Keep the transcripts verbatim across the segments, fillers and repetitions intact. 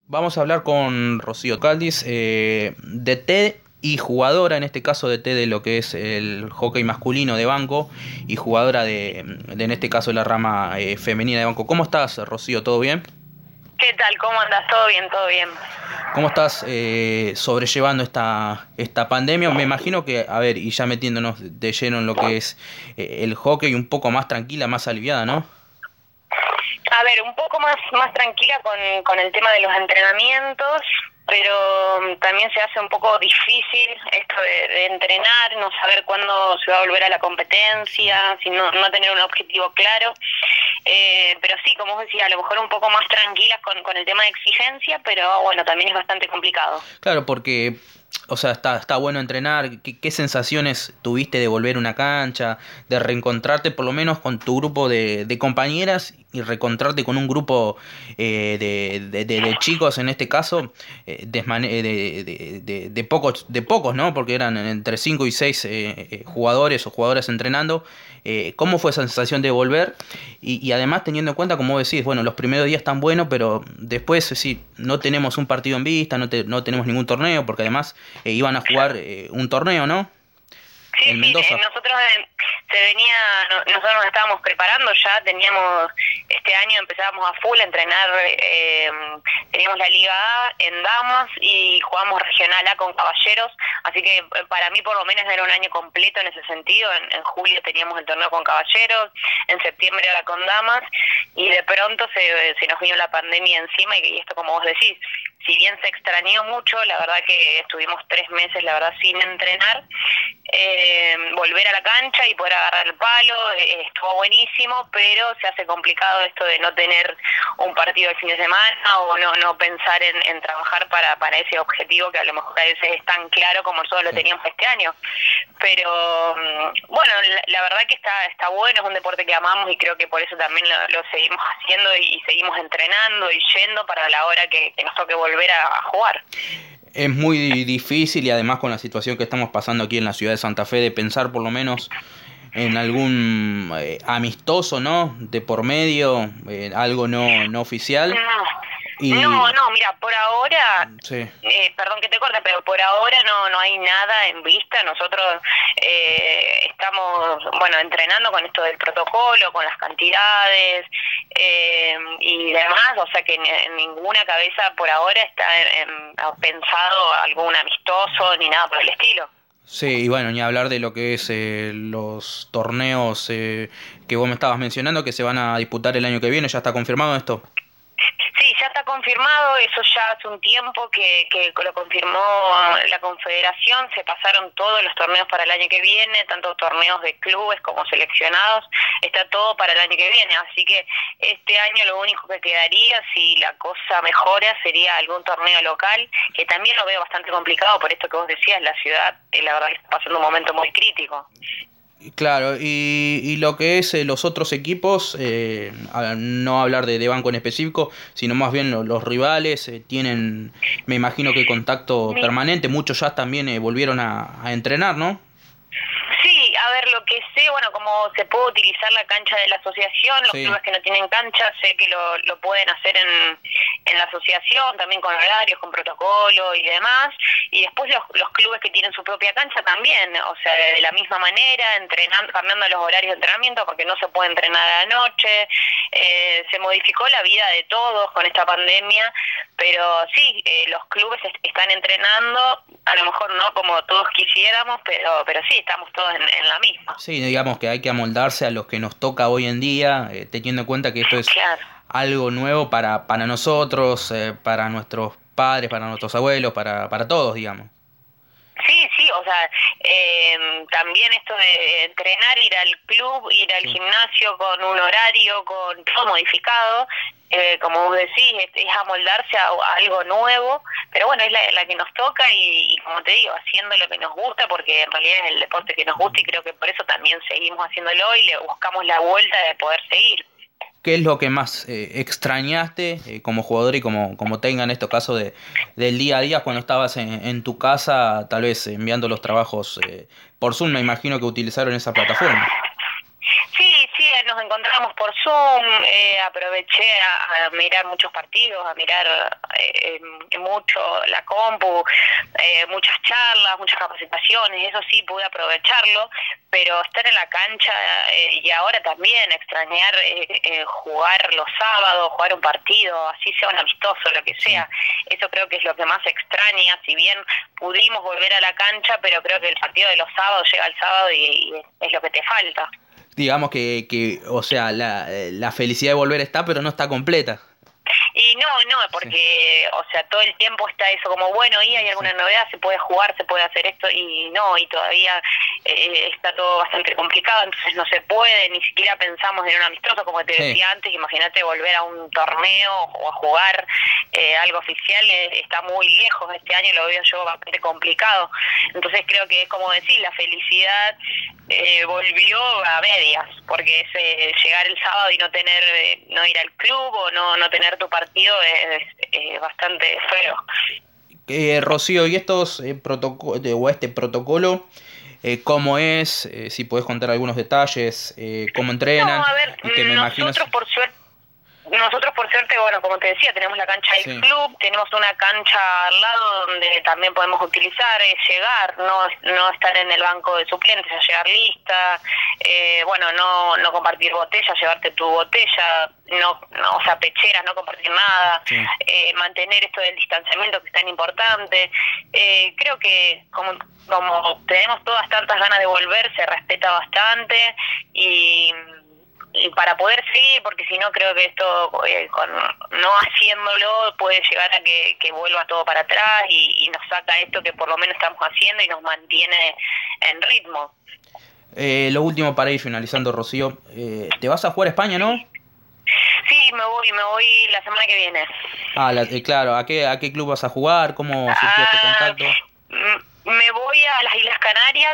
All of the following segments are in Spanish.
Vamos a hablar con Rocío Caldis, eh, D T y jugadora, en este caso D T de lo que es el hockey masculino de banco y jugadora de, de en este caso, la rama eh, femenina de banco. ¿Cómo estás, Rocío? ¿Todo bien? ¿Qué tal? ¿Cómo andas? ¿Todo bien? ¿Todo bien? ¿Cómo estás eh, sobrellevando esta, esta pandemia? Me imagino que, a ver, y ya metiéndonos de lleno en lo que es eh, el hockey, un poco más tranquila, más aliviada, ¿no? A ver, un poco más, más tranquila con, con el tema de los entrenamientos, pero también se hace un poco difícil esto de, de entrenar, no saber cuándo se va a volver a la competencia, sin no, no tener un objetivo claro. Eh, pero sí, como os decía, a lo mejor un poco más tranquilas con, con el tema de exigencia, pero bueno, también es bastante complicado. Claro, porque, o sea, está, está bueno entrenar. ¿Qué, qué sensaciones tuviste de volver a una cancha, de reencontrarte por lo menos con tu grupo de, de compañeras y reencontrarte con un grupo eh, de, de, de, de chicos, en este caso, eh, desmane- de, de, de, de pocos, de pocos, ¿no? Porque eran entre cinco y seis eh, eh, jugadores o jugadoras entrenando. Eh, ¿Cómo fue esa sensación de volver? Y, y además teniendo en cuenta, como decís, bueno, los primeros días están buenos, pero después sí, no tenemos un partido en vista, no, te, no tenemos ningún torneo, porque además eh, iban a jugar eh, un torneo, ¿no? Sí, En sí, Mendoza. eh, nosotros eh, se venía, no- nosotros nos estábamos preparando ya, teníamos, este año empezábamos a full a entrenar, eh, teníamos la Liga A en damas y jugamos Regional A con caballeros, así que eh, para mí por lo menos era un año completo en ese sentido. En, en julio teníamos el torneo con caballeros, en septiembre era con damas, y de pronto se, se nos vino la pandemia encima, y, y esto, como vos decís, si bien se extrañó mucho, la verdad que estuvimos tres meses, la verdad, sin entrenar. Eh, volver a la cancha y poder agarrar el palo, eh, estuvo buenísimo, pero se hace complicado esto de no tener un partido el fin de semana o no no pensar en, en trabajar para, para ese objetivo que a lo mejor a veces es tan claro como nosotros lo teníamos este año. Pero bueno, la, la verdad que está está bueno, es un deporte que amamos y creo que por eso también lo, lo seguimos haciendo y, y seguimos entrenando y yendo para la hora que, que nos toque volver a, a jugar. Es muy difícil, y además con la situación que estamos pasando aquí en la ciudad de Santa Fe, de pensar por lo menos en algún eh, amistoso, ¿no? De por medio, eh, algo no, no oficial. No, Y no, no, mira, por ahora, sí, eh, perdón que te corte, pero por ahora no no hay nada en vista. Nosotros eh, estamos, bueno, entrenando con esto del protocolo, con las cantidades eh, y demás, o sea que en, en ninguna cabeza por ahora está en, en, pensado algún amistoso ni nada por el estilo. sí, y bueno, ni hablar de lo que es eh, los torneos eh, que vos me estabas mencionando, que se van a disputar el año que viene. ¿Ya está confirmado esto? Sí, ya está confirmado, eso ya hace un tiempo que, que lo confirmó la Confederación. Se pasaron todos los torneos para el año que viene, tanto torneos de clubes como seleccionados, está todo para el año que viene, así que este año lo único que quedaría, si la cosa mejora, sería algún torneo local, que también lo veo bastante complicado por esto que vos decías. La ciudad, eh, la verdad que está pasando un momento muy crítico. Claro, y, y lo que es eh, los otros equipos, eh, a- no hablar de, de banco en específico, sino más bien lo- los rivales, eh, tienen, me imagino que contacto Mi- permanente. Muchos ya también eh, volvieron a, a entrenar, ¿no? Sí, a ver, lo que sé, bueno, como se puede utilizar la cancha de la asociación, los Sí, clubes que no tienen cancha, sé que lo, lo pueden hacer en, en la asociación, también con horarios, con protocolo y demás, y después los, los clubes que tienen su propia cancha también, o sea, de la misma manera, entrenando, cambiando los horarios de entrenamiento, porque no se puede entrenar a la noche. Eh, se modificó la vida de todos con esta pandemia, pero sí, eh, los clubes est- están entrenando, a lo mejor no como todos quisiéramos, pero pero sí, estamos todos en, en la misma. sí, digamos que hay que amoldarse a los que nos toca hoy en día, eh, teniendo en cuenta que esto es Claro. algo nuevo para, para nosotros, eh, para nuestros padres, para nuestros abuelos, para, para todos, digamos. Sí, sí, o sea, eh, también esto de entrenar, ir al club, ir al Sí. gimnasio con un horario, con todo modificado, eh, como vos decís, es, es amoldarse a, a algo nuevo, pero bueno, es la, la que nos toca y, y como te digo, haciendo lo que nos gusta, porque en realidad es el deporte que nos gusta y creo que por eso también seguimos haciéndolo y le buscamos la vuelta de poder seguir. ¿Qué es lo que más eh, extrañaste eh, como jugador y como, como tenga en estos casos de, del día a día cuando estabas en, en tu casa, tal vez enviando los trabajos eh, por Zoom? Me imagino que utilizaron esa plataforma. Sí, sí, nos nos encontramos por Zoom, eh, aproveché a, a mirar muchos partidos, a mirar eh, mucho la compu, eh, muchas charlas, muchas capacitaciones, eso sí pude aprovecharlo, pero estar en la cancha eh, y ahora también extrañar eh, eh, jugar los sábados, jugar un partido, así sea un amistoso, lo que sea, eso creo que es lo que más extraña, si bien pudimos volver a la cancha, pero creo que el partido de los sábados llega el sábado y, y es lo que te falta. Digamos que, que o sea, la, la felicidad de volver está, pero no está completa. Y no, no, porque, sí. o sea, todo el tiempo está eso como, bueno, y hay alguna sí. novedad, se puede jugar, se puede hacer esto, y no, y todavía eh, está todo bastante complicado, entonces no se puede, ni siquiera pensamos en un amistoso, como te sí. decía antes, imagínate volver a un torneo o a jugar eh, algo oficial, eh, está muy lejos, este año lo veo yo bastante complicado, entonces creo que es como decir, la felicidad eh, volvió a medias, porque es eh, llegar el sábado y no tener, eh, no ir al club o no, no tener tu partido es, es bastante feo. Eh, Rocío, ¿y estos eh, protocolos o este protocolo eh, cómo es? Eh, si podés contar algunos detalles, eh, cómo entrenan. No, a ver, y que me nosotros imagino... por suerte Nosotros, por suerte, bueno, como te decía, tenemos la cancha del sí. club, tenemos una cancha al lado donde también podemos utilizar, es llegar, no no estar en el banco de suplentes, a llegar lista, eh, bueno, no no compartir botellas, llevarte tu botella, no, no o sea, pecheras, no compartir nada, sí. eh, mantener esto del distanciamiento que es tan importante. Eh, creo que como, como tenemos todas tantas ganas de volver, se respeta bastante y... y para poder seguir, porque si no creo que esto, eh, con no haciéndolo, puede llegar a que, que vuelva todo para atrás y, y nos saca esto que por lo menos estamos haciendo y nos mantiene en ritmo. Eh, lo último para ir finalizando, Rocío, eh, ¿te vas a jugar a España, no? Sí, me voy, me voy la semana que viene. Ah, la, eh, claro, ¿a qué, ¿a qué club vas a jugar? ¿Cómo surgió este contacto? Me voy a las Islas Canarias,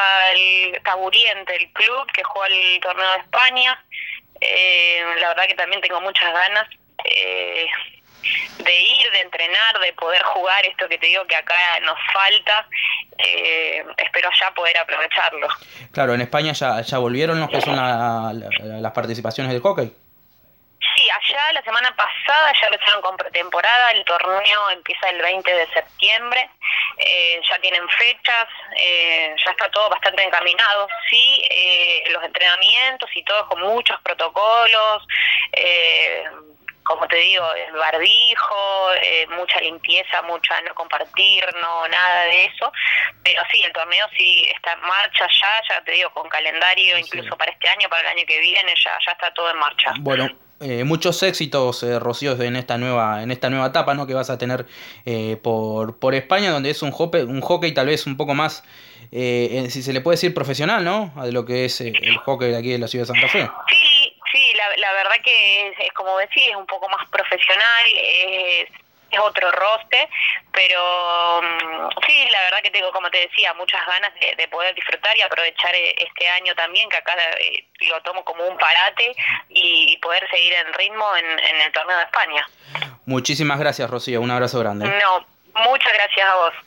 al Taburiente, el club que juega el torneo de España. Eh, la verdad que también tengo muchas ganas eh, de ir, de entrenar, de poder jugar esto que te digo que acá nos falta. Eh, espero ya poder aprovecharlo. Claro, en España ya, ya volvieron los que son la, la, las participaciones del hockey. Sí, allá la semana pasada ya empezaron con pretemporada, el torneo empieza el veinte de septiembre, eh, ya tienen fechas, eh, ya está todo bastante encaminado, sí, eh, los entrenamientos y todo con muchos protocolos, eh, como te digo, el barbijo, eh, mucha limpieza, mucha no compartir, no nada de eso, pero sí, el torneo sí está en marcha ya, ya te digo, con calendario sí. incluso para este año, para el año que viene, ya, ya está todo en marcha. Bueno. Eh, muchos éxitos, eh, Rocío, en esta nueva en esta nueva etapa, ¿no? que vas a tener eh, por por España, donde es un hockey, un hockey tal vez un poco más, eh, si se le puede decir profesional, ¿no? De lo que es eh, el hockey de aquí de la ciudad de Santa Fe. Sí, sí, la, la verdad que es, es como decís, es un poco más profesional, es, es otro roster, pero um, sí, la verdad que tengo, como te decía, muchas ganas de, de poder disfrutar y aprovechar este año también, que acá eh, lo tomo como un parate y, y poder seguir en ritmo en, en el torneo de España. Muchísimas gracias, Rocío, un abrazo grande. No, muchas gracias a vos.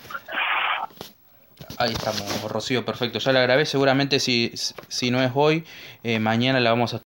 Ahí estamos, Rocío, perfecto, ya la grabé, seguramente si, si no es hoy, eh, mañana la vamos a